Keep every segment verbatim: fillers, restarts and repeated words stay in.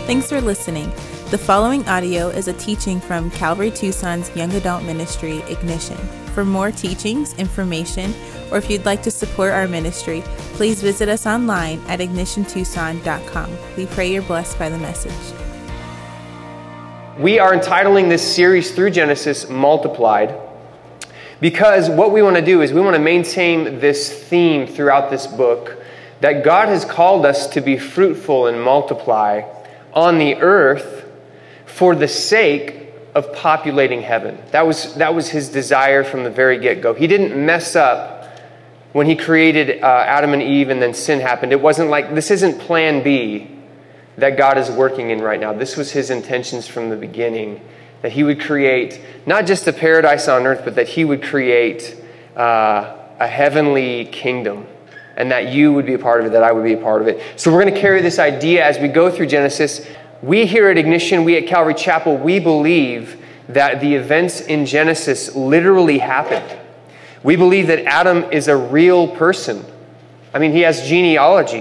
Thanks for listening. The following audio is a teaching from Calvary Tucson's Young Adult Ministry, Ignition. For more teachings, information, or if you'd like to support our ministry, please visit us online at ignition tucson dot com. We pray you're blessed by the message. We are entitling this series through Genesis, Multiplied, because what we want to do is we want to maintain this theme throughout this book, that God has called us to be fruitful and multiply on the earth for the sake of populating heaven. That was, that was his desire from the very get-go. He didn't mess up when he created uh, Adam and Eve and then sin happened. It wasn't like, this isn't plan B that God is working in right now. This was his intentions from the beginning, that he would create not just a paradise on earth, but that he would create uh, a heavenly kingdom, and that you would be a part of it, that I would be a part of it. So we're going to carry this idea as we go through Genesis. We here at Ignition, we at Calvary Chapel, we believe that the events in Genesis literally happened. We believe that Adam is a real person. I mean, he has genealogy.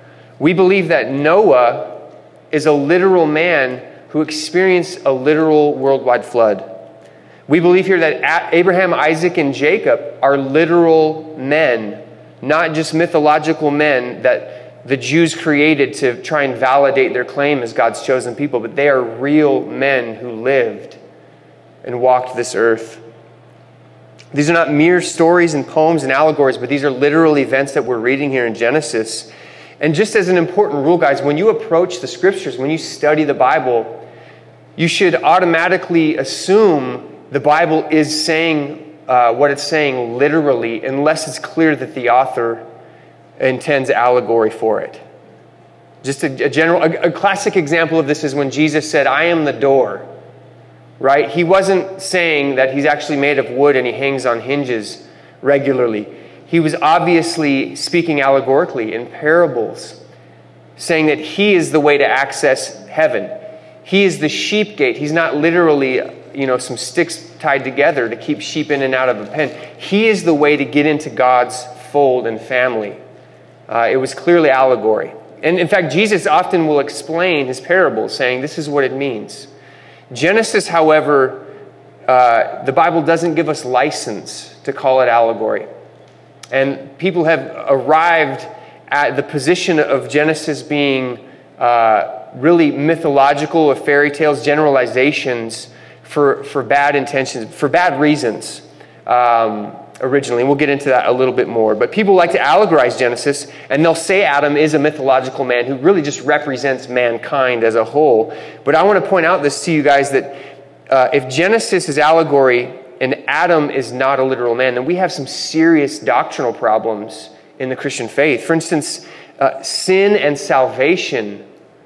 We believe that Noah is a literal man who experienced a literal worldwide flood. We believe here that Abraham, Isaac, and Jacob are literal men, not just mythological men that the Jews created to try and validate their claim as God's chosen people, but they are real men who lived and walked this earth. These are not mere stories and poems and allegories, but these are literal events that we're reading here in Genesis. And just as an important rule, guys, when you approach the scriptures, when you study the Bible, you should automatically assume the Bible is saying Uh, what it's saying literally, unless it's clear that the author intends allegory for it. Just a, a general, a, a classic example of this is when Jesus said, "I am the door," right? He wasn't saying that he's actually made of wood and he hangs on hinges regularly. He was obviously speaking allegorically in parables, saying that he is the way to access heaven. He is the sheep gate. He's not literally, you know, some sticks tied together to keep sheep in and out of a pen. He is the way to get into God's fold and family. Uh, it was clearly allegory. And in fact, Jesus often will explain his parables, saying this is what it means. Genesis, however, uh, the Bible doesn't give us license to call it allegory. And people have arrived at the position of Genesis being uh, really mythological or fairy tales, generalizations, for, for bad intentions, for bad reasons, um, originally. And we'll get into that a little bit more. But people like to allegorize Genesis, and they'll say Adam is a mythological man who really just represents mankind as a whole. But I want to point out this to you guys, that uh, if Genesis is allegory and Adam is not a literal man, then we have some serious doctrinal problems in the Christian faith. For instance, uh, sin and salvation,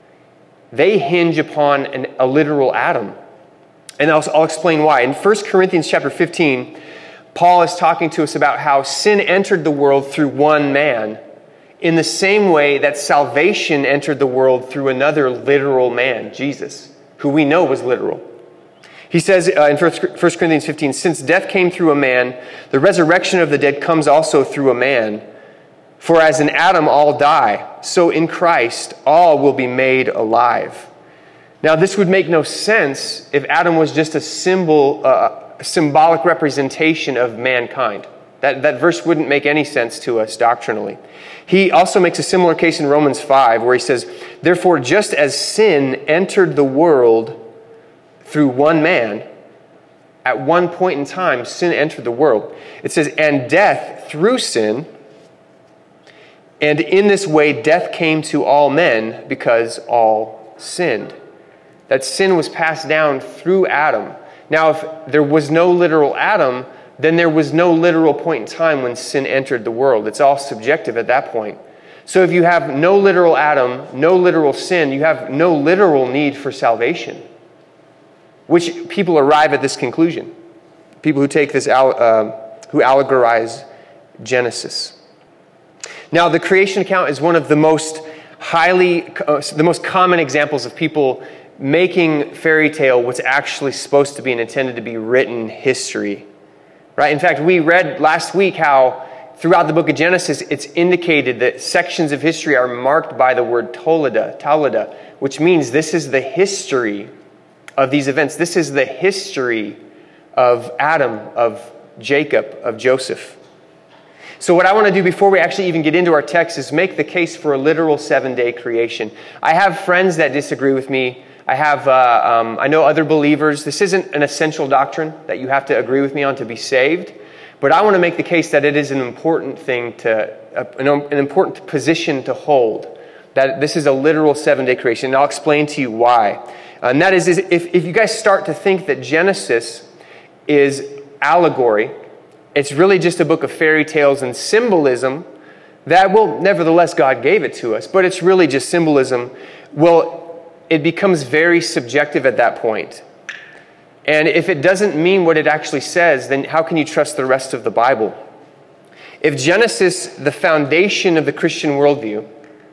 they hinge upon an, a literal Adam. And I'll, I'll explain why. In First Corinthians chapter fifteen, Paul is talking to us about how sin entered the world through one man, in the same way that salvation entered the world through another literal man, Jesus, who we know was literal. He says uh, in First Corinthians fifteen, "Since death came through a man, the resurrection of the dead comes also through a man. For as in Adam all die, so in Christ all will be made alive." Now, this would make no sense if Adam was just a symbol, uh, a symbolic representation of mankind. That, that verse wouldn't make any sense to us doctrinally. He also makes a similar case in Romans five, where he says, "Therefore, just as sin entered the world through one man," at one point in time, sin entered the world. It says, "And death through sin, and in this way death came to all men because all sinned." That sin was passed down through Adam. Now, if there was no literal Adam, then there was no literal point in time when sin entered the world. It's all subjective at that point. So if you have no literal Adam, no literal sin, you have no literal need for salvation. Which people arrive at this conclusion. People who take this, uh, who allegorize Genesis. Now, the creation account is one of the most highly, uh, the most common examples of people making fairy tale what's actually supposed to be and intended to be written history, right? In fact, we read last week how throughout the book of Genesis, it's indicated that sections of history are marked by the word Toledah, Toledah, which means this is the history of these events. This is the history of Adam, of Jacob, of Joseph. So what I want to do before we actually even get into our text is make the case for a literal seven-day creation. I have friends that disagree with me. I have, uh, um, I know other believers. This isn't an essential doctrine that you have to agree with me on to be saved. But I want to make the case that it is an important thing to, uh, an, an important position to hold. That this is a literal seven-day creation. And I'll explain to you why. And that is, is if, if you guys start to think that Genesis is allegory, it's really just a book of fairy tales and symbolism that, well, nevertheless, God gave it to us, but it's really just symbolism. Well, it becomes very subjective at that point. And if it doesn't mean what it actually says, then how can you trust the rest of the Bible? If Genesis, the foundation of the Christian worldview,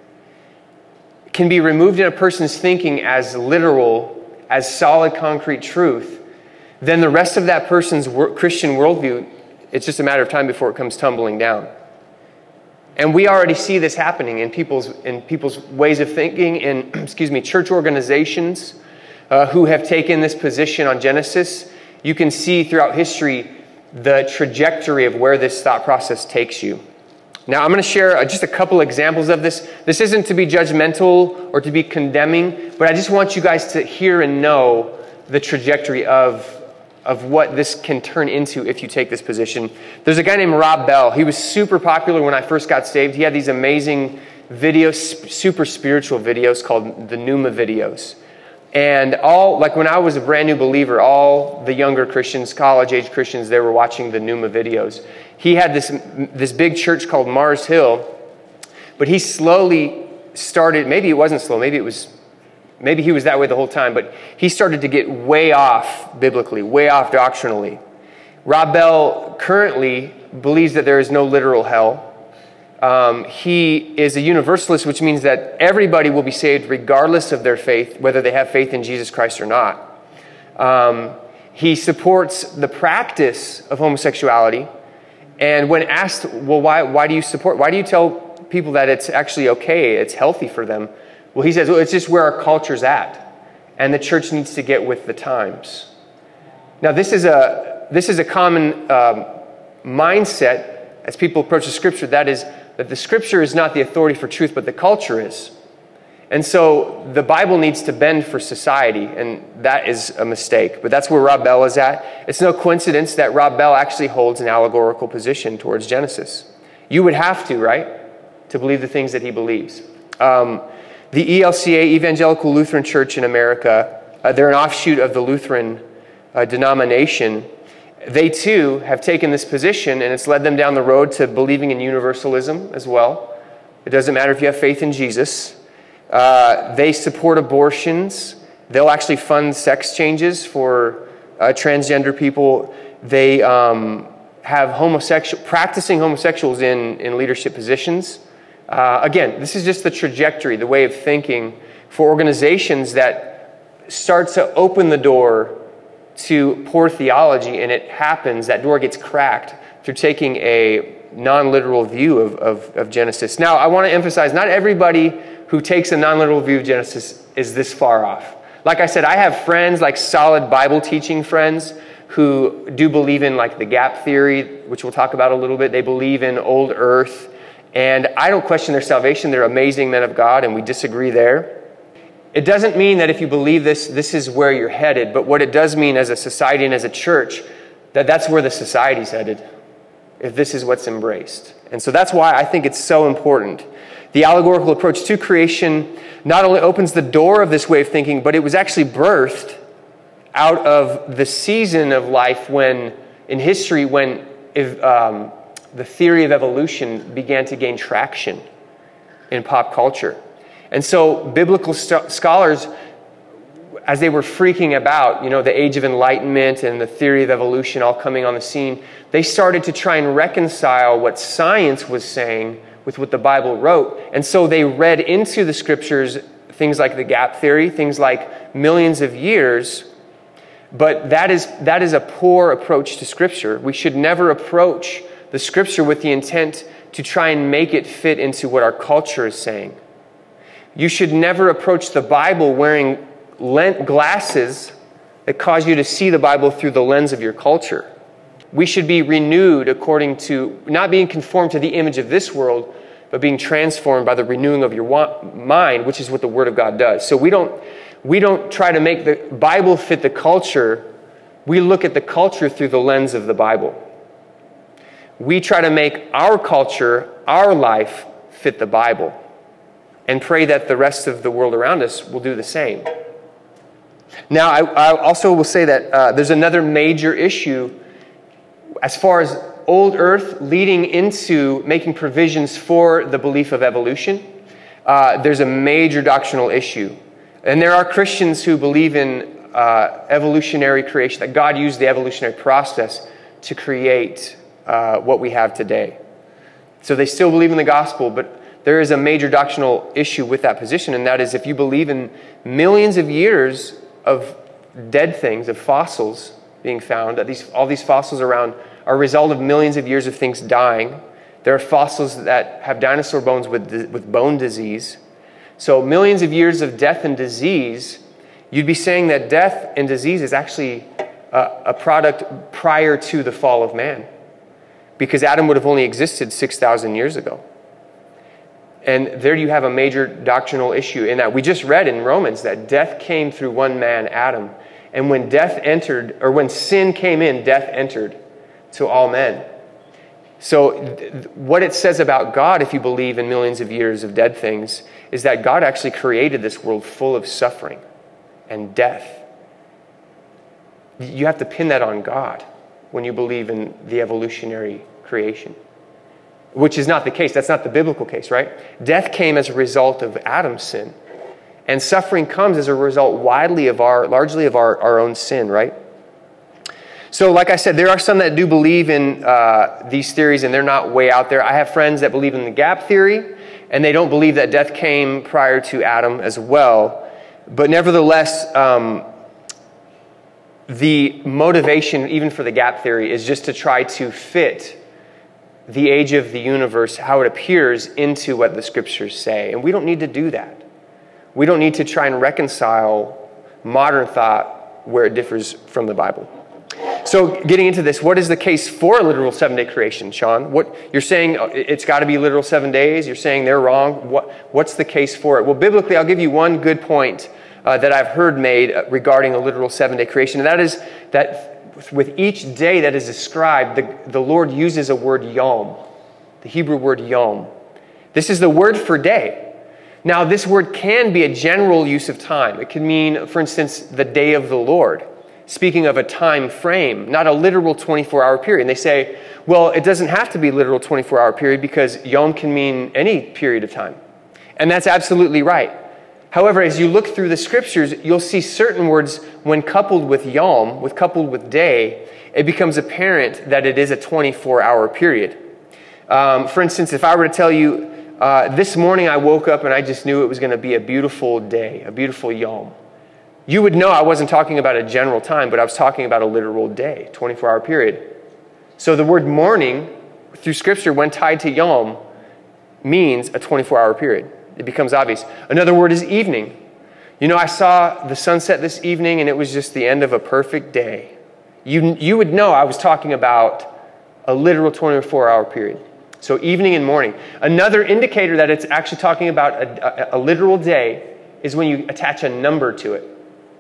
can be removed in a person's thinking as literal, as solid, concrete truth, then the rest of that person's Christian worldview, it's just a matter of time before it comes tumbling down. And we already see this happening in people's in people's ways of thinking, in, excuse me, church organizations uh, who have taken this position on Genesis. You can see throughout history the trajectory of where this thought process takes you. Now, I'm going to share just a couple examples of this. This isn't to be judgmental or to be condemning, but I just want you guys to hear and know the trajectory of, of what this can turn into if you take this position. There's a guy named Rob Bell. He was super popular when I first got saved. He had these amazing videos, super spiritual videos called the Pneuma videos. And all, like when I was a brand new believer, all the younger Christians, college-age Christians, they were watching the Pneuma videos. He had this, this big church called Mars Hill, but he slowly started, maybe it wasn't slow, maybe it was, maybe he was that way the whole time, but he started to get way off biblically, way off doctrinally. Rob Bell currently believes that there is no literal hell. Um, he is a universalist, which means that everybody will be saved regardless of their faith, whether they have faith in Jesus Christ or not. Um, he supports the practice of homosexuality. And when asked, well, why, why do you support, why do you tell people that it's actually okay, it's healthy for them? Well, he says, well, it's just where our culture's at. And the church needs to get with the times. Now, this is a, this is a common um, mindset as people approach the Scripture. That is, that the Scripture is not the authority for truth, but the culture is. And so the Bible needs to bend for society, and that is a mistake. But that's where Rob Bell is at. It's no coincidence that Rob Bell actually holds an allegorical position towards Genesis. You would have to, right, to believe the things that he believes. Um, the E L C A, Evangelical Lutheran Church in America, uh, they're an offshoot of the Lutheran uh, denomination. They too have taken this position, and it's led them down the road to believing in universalism as well. It doesn't matter if you have faith in Jesus. Uh, they support abortions. They'll actually fund sex changes for uh, transgender people. They um, have homosexual practicing homosexuals in, in leadership positions. Uh, again, this is just the trajectory, the way of thinking for organizations that start to open the door to poor theology, and it happens, that door gets cracked through taking a non-literal view of, of, of Genesis. Now, I want to emphasize, not everybody who takes a non-literal view of Genesis is this far off. Like I said, I have friends, like solid Bible teaching friends, who do believe in like the gap theory, which we'll talk about a little bit. They believe in old earth, and I don't question their salvation. They're amazing men of God, and we disagree there. It doesn't mean that if you believe this, this is where you're headed, but what it does mean as a society and as a church, that that's where the society's headed, if this is what's embraced. And so that's why I think it's so important. The allegorical approach to creation not only opens the door of this way of thinking, but it was actually birthed out of the season of life when, in history, when if, um, the theory of evolution began to gain traction in pop culture. And so biblical st- scholars, as they were freaking about, you know, the age of enlightenment and the theory of evolution all coming on the scene, they started to try and reconcile what science was saying with what the Bible wrote. And so they read into the Scriptures things like the gap theory, things like millions of years. But that is that is a poor approach to Scripture. We should never approach the scripture with the intent to try and make it fit into what our culture is saying. You should never approach the Bible wearing glasses that cause you to see the Bible through the lens of your culture. We should be renewed according to, not being conformed to the image of this world, but being transformed by the renewing of your mind, which is what the Word of God does. So we don't, we don't try to make the Bible fit the culture. We look at the culture through the lens of the Bible. We try to make our culture, our life, fit the Bible, and pray that the rest of the world around us will do the same. Now, I, I also will say that uh, there's another major issue as far as old earth leading into making provisions for the belief of evolution. Uh, there's a major doctrinal issue. And there are Christians who believe in uh, evolutionary creation, that God used the evolutionary process to create uh, what we have today. So they still believe in the gospel, but there is a major doctrinal issue with that position, and that is if you believe in millions of years of dead things, of fossils being found, that these, all these fossils around are a result of millions of years of things dying. There are fossils that have dinosaur bones with, with bone disease. So millions of years of death and disease, you'd be saying that death and disease is actually a, a product prior to the fall of man, because Adam would have only existed six thousand years ago. And there you have a major doctrinal issue in that we just read in Romans that death came through one man, Adam. And when death entered, or when sin came in, death entered to all men. So th- what it says about God, if you believe in millions of years of dead things, is that God actually created this world full of suffering and death. You have to pin that on God when you believe in the evolutionary creation, which is not the case. That's not the biblical case, right? Death came as a result of Adam's sin, and suffering comes as a result widely of our, largely of our, our own sin, right? So like I said, there are some that do believe in uh, these theories, and they're not way out there. I have friends that believe in the gap theory, and they don't believe that death came prior to Adam as well. But nevertheless, um, the motivation, even for the gap theory, is just to try to fit the age of the universe, how it appears, into what the scriptures say. And we don't need to do that. We don't need to try and reconcile modern thought where it differs from the Bible. So getting into this, what is the case for a literal seven-day creation, Sean? What you're saying it's got to be literal seven days. You're saying they're wrong. What what's the case for it? Well, biblically, I'll give you one good point uh, that I've heard made regarding a literal seven-day creation, and that is that with each day that is described, the, the Lord uses a word yom, the Hebrew word yom. This is the word for day. Now, this word can be a general use of time. It can mean, for instance, the day of the Lord, speaking of a time frame, not a literal twenty-four hour period. And they say, well, it doesn't have to be a literal twenty-four hour period because yom can mean any period of time. And that's absolutely right. However, as you look through the scriptures, you'll see certain words, when coupled with yom, with coupled with day, it becomes apparent that it is a twenty-four hour period. Um, for instance, if I were to tell you, uh, this morning I woke up and I just knew it was going to be a beautiful day, a beautiful yom, you would know I wasn't talking about a general time, but I was talking about a literal day, twenty-four hour period. So the word morning, through scripture, when tied to yom, means a twenty-four hour period. It becomes obvious. Another word is evening. You know, I saw the sunset this evening and it was just the end of a perfect day. You, you would know I was talking about a literal twenty-four hour period. So evening and morning. Another indicator that it's actually talking about a, a, a literal day is when you attach a number to it.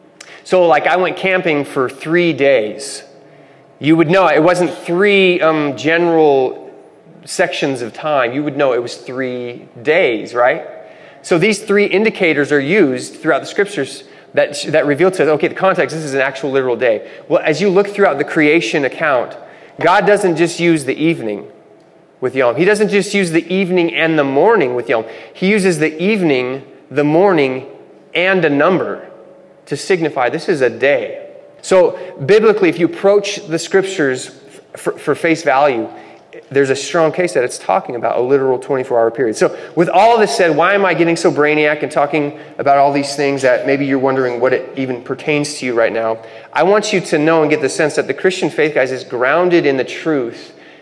So like I went camping for three days. You would know it wasn't three um, general sections of time. You would know it was three days, right? So these three indicators are used throughout the scriptures that, that reveal to us, okay, the context, this is an actual literal day. Well, as you look throughout the creation account, God doesn't just use the evening with Yom. He doesn't just use the evening and the morning with Yom. He uses the evening, the morning, and a number to signify this is a day. So biblically, if you approach the scriptures for, for face value, there's a strong case that it's talking about a literal twenty-four hour period. So with all this said, why am I getting so brainiac and talking about all these things that maybe you're wondering what it even pertains to you right now? I want you to know and get the sense that the Christian faith, guys, is grounded in the truth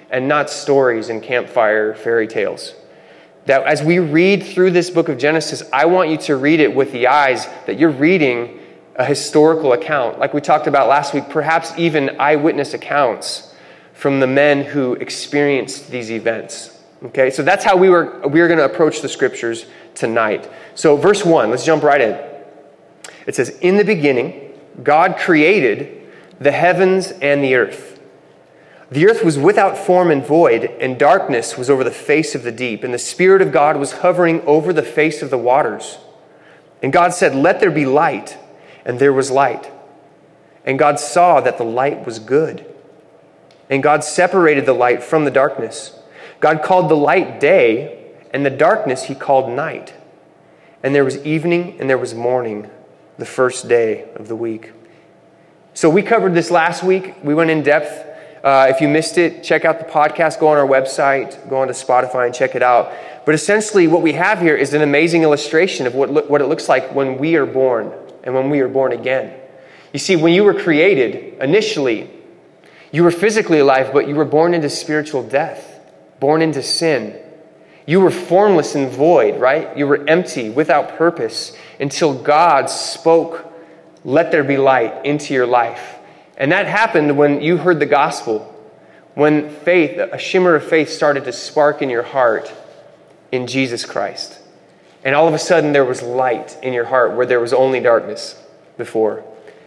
and not stories and campfire fairy tales. That as we read through this book of Genesis, I want you to read it with the eyes that you're reading a historical account. Like we talked about last week, perhaps even eyewitness accounts from the men who experienced these events. Okay, so that's how we were we were going to approach the scriptures tonight. So verse one, let's jump right in. It says, "In the beginning, God created the heavens and the earth. The earth was without form and void, and darkness was over the face of the deep, and the Spirit of God was hovering over the face of the waters. And God said, 'Let there be light,' and there was light. And God saw that the light was good. And God separated the light from the darkness. God called the light day, and the darkness he called night. And there was evening and there was morning, the first day of the week." So we covered this last week. We went in depth. Uh, if you missed it, check out the podcast, go on our website, go onto Spotify and check it out. But essentially what we have here is an amazing illustration of what, lo- what it looks like when we are born and when we are born again. You see, when you were created, initially, you were physically alive, but you were born into spiritual death, born into sin. You were formless and void, right? You were empty, without purpose, until God spoke, "Let there be light," into your life. And that happened when you heard the gospel, when faith, a shimmer of faith started to spark in your heart in Jesus Christ. And all of a sudden there was light in your heart where there was only darkness before.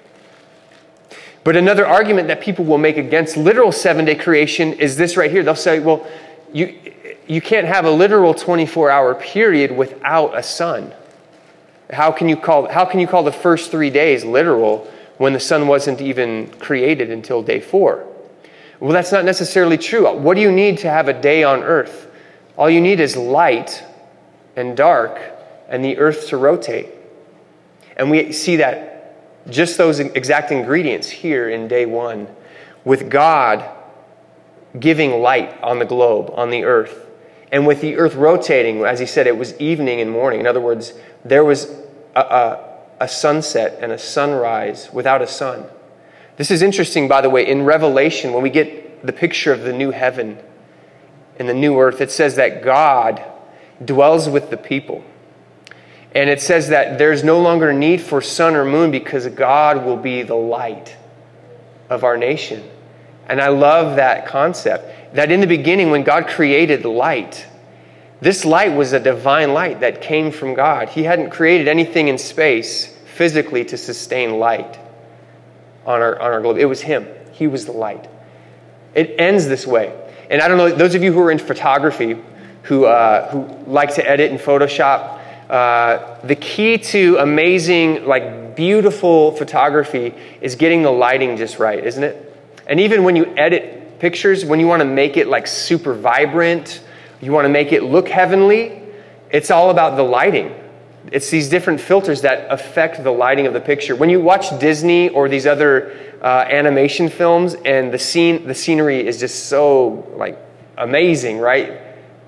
But another argument that people will make against literal seven-day creation is this right here. They'll say, well, you, you can't have a literal twenty-four hour period without a sun. How can you call, how can you call the first three days literal when the sun wasn't even created until day four? Well, that's not necessarily true. What do you need to have a day on earth? All you need is light and dark and the earth to rotate. And we see that just those exact ingredients here in day one, with God giving light on the globe, on the earth. And with the earth rotating, as he said, it was evening and morning. In other words, there was a, a a sunset and a sunrise without a sun. This is interesting, by the way. In Revelation, when we get the picture of the new heaven and the new earth, it says that God dwells with the people. And it says that there's no longer need for sun or moon because God will be the light of our nation. And I love that concept, that in the beginning when God created the light, this light was a divine light that came from God. He hadn't created anything in space physically to sustain light on our, on our globe. It was him. He was the light. It ends this way. And I don't know, those of you who are in photography, who, uh, who like to edit in Photoshop, uh, the key to amazing, like beautiful photography is getting the lighting just right, isn't it? And even when you edit pictures, when you want to make it like super vibrant, you want to make it look heavenly, it's all about the lighting. It's these different filters that affect the lighting of the picture. When you watch Disney or these other uh, animation films and the scene, the scenery is just so like amazing, right?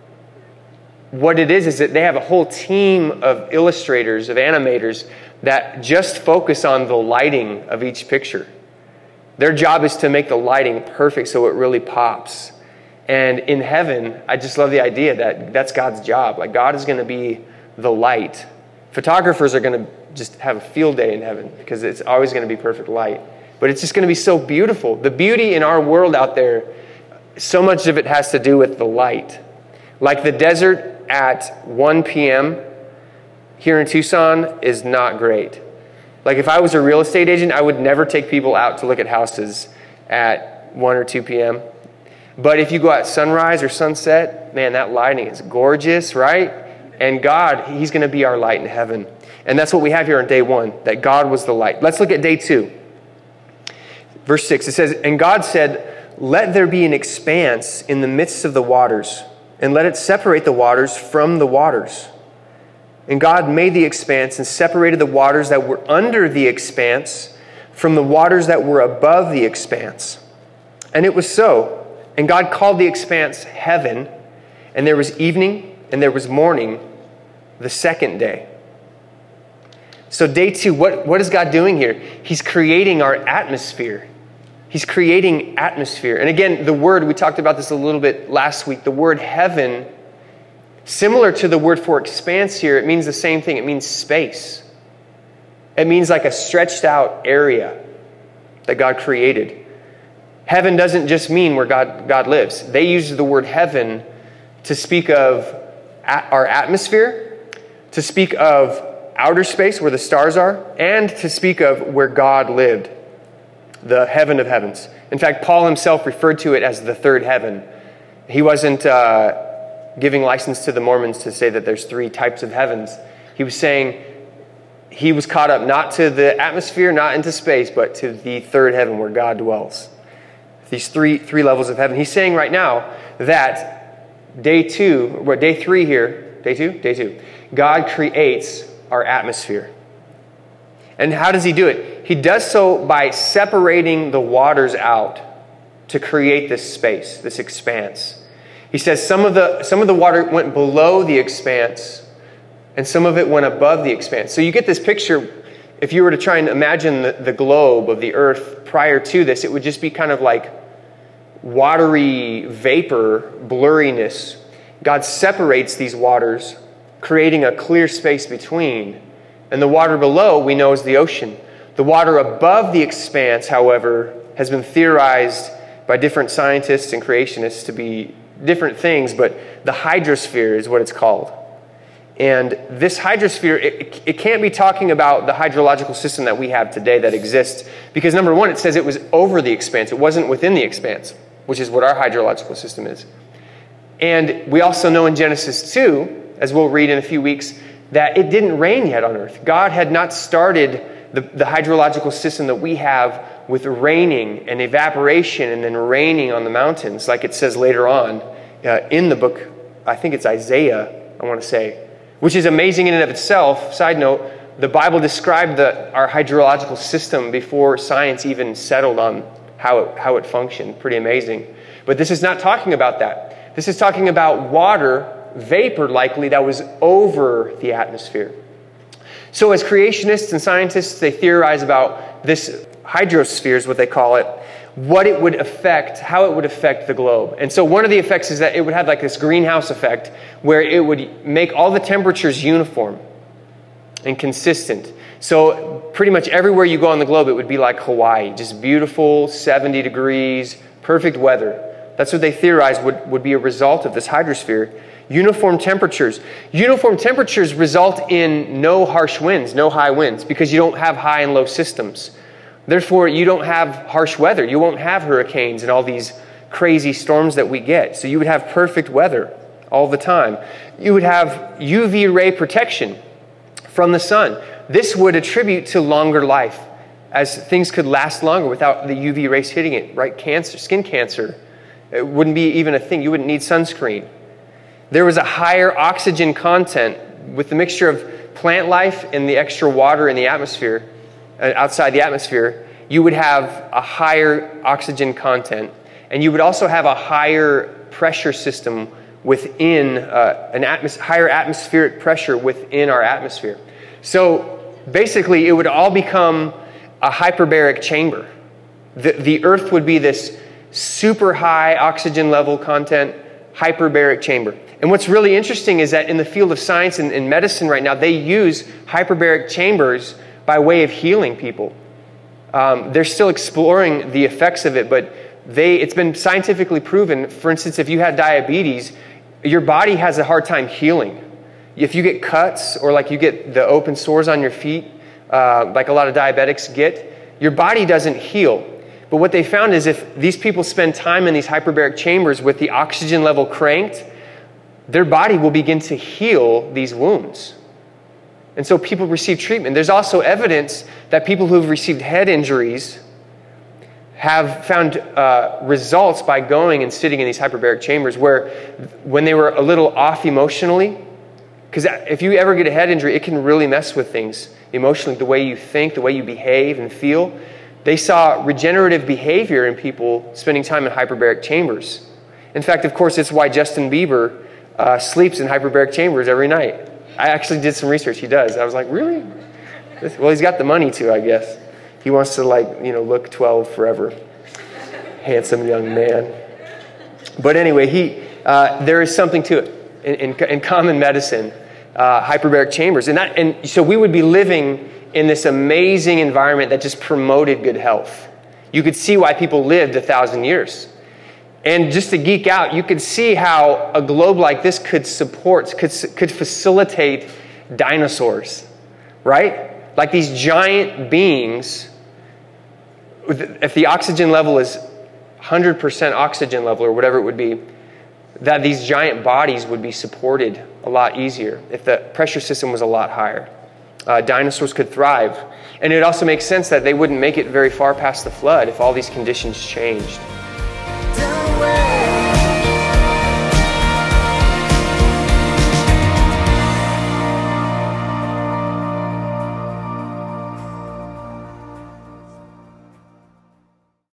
What it is is that they have a whole team of illustrators, of animators that just focus on the lighting of each picture. Their job is to make the lighting perfect so it really pops. And in heaven, I just love the idea that that's God's job. Like God is going to be the light. Photographers are going to just have a field day in heaven because it's always going to be perfect light. But it's just going to be so beautiful. The beauty in our world out there, so much of it has to do with the light. Like the desert at one p.m. here in Tucson is not great. Like if I was a real estate agent, I would never take people out to look at houses at one or two p.m. But if you go at sunrise or sunset, man, that lighting is gorgeous, right? And God, he's going to be our light in heaven. And that's what we have here on day one, that God was the light. Let's look at day two. Verse six, it says, "And God said, 'Let there be an expanse in the midst of the waters, and let it separate the waters from the waters.' And God made the expanse and separated the waters that were under the expanse from the waters that were above the expanse. And it was so. And God called the expanse heaven, and there was evening and there was morning the second day." So day two, what, what is God doing here? He's creating our atmosphere. He's creating atmosphere. And again, the word, we talked about this a little bit last week, the word heaven, similar to the word for expanse here, it means the same thing. It means space. It means like a stretched out area that God created. Heaven doesn't just mean where God, God lives. They use the word heaven to speak of our atmosphere, to speak of outer space where the stars are, and to speak of where God lived, the heaven of heavens. In fact, Paul himself referred to it as the third heaven. He wasn't uh, giving license to the Mormons to say that there's three types of heavens. He was saying he was caught up not to the atmosphere, not into space, but to the third heaven where God dwells. These three three levels of heaven. He's saying right now that day two, or day three here, day two? Day two. God creates our atmosphere. And how does he do it? He does so by separating the waters out to create this space, this expanse. He says some of the some of the water went below the expanse and some of it went above the expanse. So you get this picture, if you were to try and imagine the, the globe of the earth prior to this, it would just be kind of like watery vapor, blurriness. God separates these waters, creating a clear space between. And the water below, we know, is the ocean. The water above the expanse, however, has been theorized by different scientists and creationists to be different things, but the hydrosphere is what it's called. And this hydrosphere, it, it can't be talking about the hydrological system that we have today that exists, because number one, it says it was over the expanse. It wasn't within the expanse, which is what our hydrological system is. And we also know in Genesis two, as we'll read in a few weeks, that it didn't rain yet on earth. God had not started the, the hydrological system that we have with raining and evaporation and then raining on the mountains, like it says later on uh, in the book, I think it's Isaiah, I want to say, which is amazing in and of itself. Side note, the Bible described the, our hydrological system before science even settled on how it, how it functioned. Pretty amazing. But this is not talking about that. This is talking about water, vapor likely, that was over the atmosphere. So as creationists and scientists, they theorize about this hydrosphere is what they call it, what it would affect, how it would affect the globe. And so one of the effects is that it would have like this greenhouse effect where it would make all the temperatures uniform and consistent. So pretty much everywhere you go on the globe, it would be like Hawaii, just beautiful, seventy degrees, perfect weather. That's what they theorize would, would be a result of this hydrosphere. Uniform temperatures. Uniform temperatures result in no harsh winds, no high winds, because you don't have high and low systems. Therefore, you don't have harsh weather. You won't have hurricanes and all these crazy storms that we get. So you would have perfect weather all the time. You would have U V ray protection from the sun. This would attribute to longer life, as things could last longer without the U V rays hitting it, right? Cancer, skin cancer, it wouldn't be even a thing. You wouldn't need sunscreen. There was a higher oxygen content with the mixture of plant life and the extra water in the atmosphere, uh, outside the atmosphere. You would have a higher oxygen content, and you would also have a higher pressure system within, uh, an atmos- higher atmospheric pressure within our atmosphere. So basically, it would all become a hyperbaric chamber. The, the Earth would be this super high oxygen level content, hyperbaric chamber. And what's really interesting is that in the field of science and, and medicine right now, they use hyperbaric chambers by way of healing people. Um, they're still exploring the effects of it, but they it's been scientifically proven. For instance, if you had diabetes, your body has a hard time healing. If you get cuts or like you get the open sores on your feet, uh, like a lot of diabetics get, your body doesn't heal. But what they found is if these people spend time in these hyperbaric chambers with the oxygen level cranked, their body will begin to heal these wounds. And so people receive treatment. There's also evidence that people who've received head injuries have found uh, results by going and sitting in these hyperbaric chambers where when they were a little off emotionally, because if you ever get a head injury, it can really mess with things emotionally, the way you think, the way you behave and feel. They saw regenerative behavior in people spending time in hyperbaric chambers. In fact, of course, it's why Justin Bieber uh, sleeps in hyperbaric chambers every night. I actually did some research. He does. I was like, really? Well, he's got the money to, I guess. He wants to, like, you know, look twelve forever. handsome young man. But anyway, he uh, there is something to it in, in, in common medicine, uh, hyperbaric chambers. And, that, and so we would be living in this amazing environment that just promoted good health. You could see why people lived a thousand years. And just to geek out, you could see how a globe like this could support, could, could facilitate dinosaurs, right? Like these giant beings, if the oxygen level is one hundred percent oxygen level or whatever it would be, that these giant bodies would be supported a lot easier if the pressure system was a lot higher. Uh, dinosaurs could thrive. And it also makes sense that they wouldn't make it very far past the flood if all these conditions changed.